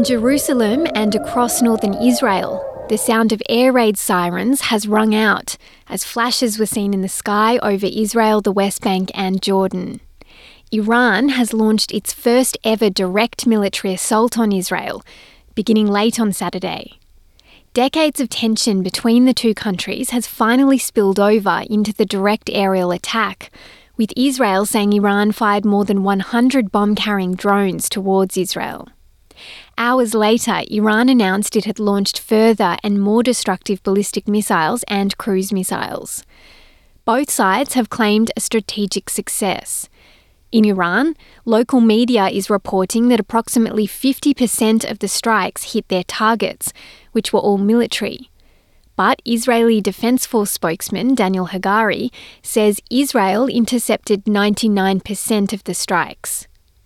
Jerusalem and across northern Israel, the sound of air raid sirens has rung out as flashes were seen in the sky over Israel, the West Bank and Jordan. Iran has launched its first ever direct military assault on Israel, beginning late on Saturday. Decades of tension between the two countries has finally spilled over into the direct aerial attack, with Israel saying Iran fired more than 100 bomb-carrying drones towards Israel. Hours later, Iran announced it had launched further and more destructive ballistic missiles and cruise missiles. Both sides have claimed a strategic success. In Iran, local media is reporting that approximately 50% of the strikes hit their targets, which were all military. But Israeli Defense Force spokesman Daniel Hagari says Israel intercepted 99% of the strikes.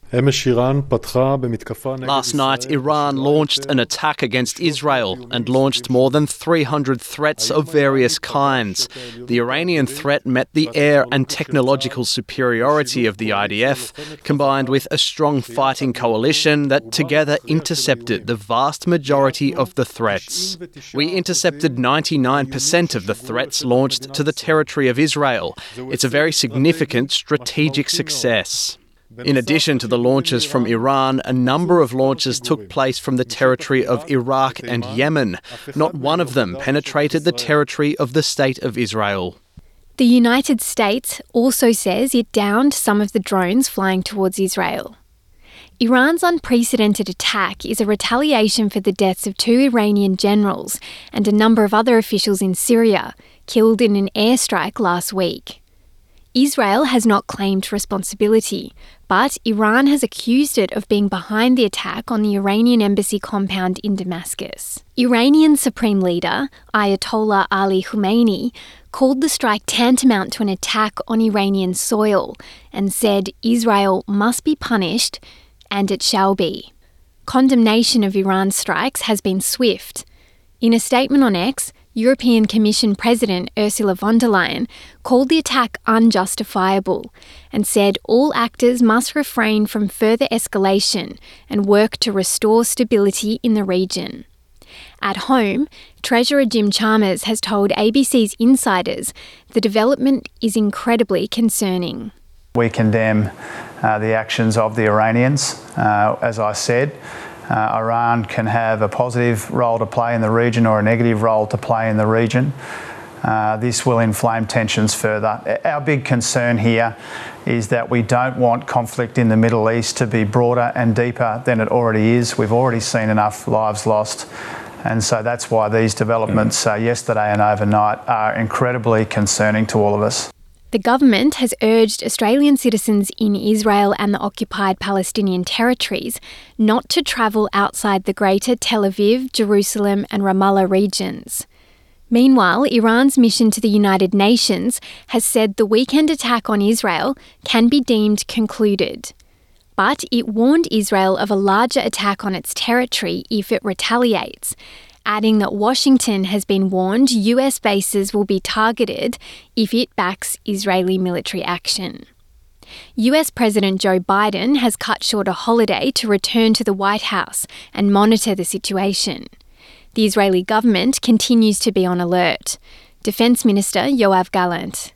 Last night, Iran launched an attack against Israel and launched more than 300 threats of various kinds. The Iranian threat met the air and technological superiority of the IDF, combined with a strong fighting coalition that together intercepted the vast majority of the threats. We intercepted 99% of the threats launched to the territory of Israel. It's a very significant strategic success. In addition to the launches from Iran, a number of launches took place from the territory of Iraq and Yemen. Not one of them penetrated the territory of the State of Israel. The United States also says it downed some of the drones flying towards Israel. Iran's unprecedented attack is a retaliation for the deaths of 2 Iranian generals and a number of other officials in Syria, killed in an airstrike last week. Israel has not claimed responsibility, but Iran has accused it of being behind the attack on the Iranian embassy compound in Damascus. Iranian Supreme Leader Ayatollah Ali Khamenei called the strike tantamount to an attack on Iranian soil and said Israel must be punished, and it shall be. Condemnation of Iran's strikes has been swift. In a statement on X, European Commission President Ursula von der Leyen called the attack unjustifiable and said all actors must refrain from further escalation and work to restore stability in the region. At home, Treasurer Jim Chalmers has told ABC's Insiders the development is incredibly concerning. We condemn the actions of the Iranians. As I said, Iran can have a positive role to play in the region or a negative role to play in the region. This will inflame tensions further. Our big concern here is that we don't want conflict in the Middle East to be broader and deeper than it already is. We've already seen enough lives lost. And so that's why these developments yesterday and overnight are incredibly concerning to all of us. The government has urged Australian citizens in Israel and the occupied Palestinian territories not to travel outside the greater Tel Aviv, Jerusalem and Ramallah regions. Meanwhile, Iran's mission to the United Nations has said the weekend attack on Israel can be deemed concluded. But it warned Israel of a larger attack on its territory if it retaliates, adding that Washington has been warned US bases will be targeted if it backs Israeli military action. US President Joe Biden has cut short a holiday to return to the White House and monitor the situation. The Israeli government continues to be on alert. Defense Minister Yoav Gallant.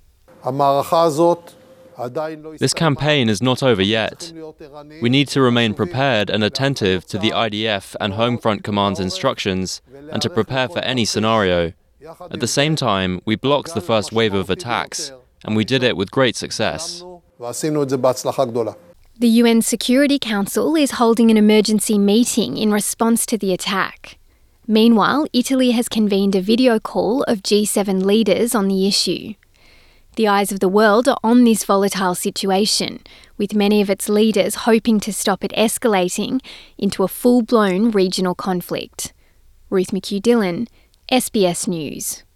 This campaign is not over yet. We need to remain prepared and attentive to the IDF and Home Front Command's instructions and to prepare for any scenario. At the same time, we blocked the first wave of attacks, and we did it with great success. The UN Security Council is holding an emergency meeting in response to the attack. Meanwhile, Italy has convened a video call of G7 leaders on the issue. The eyes of the world are on this volatile situation, with many of its leaders hoping to stop it escalating into a full-blown regional conflict. Ruth McHugh-Dillon, SBS News.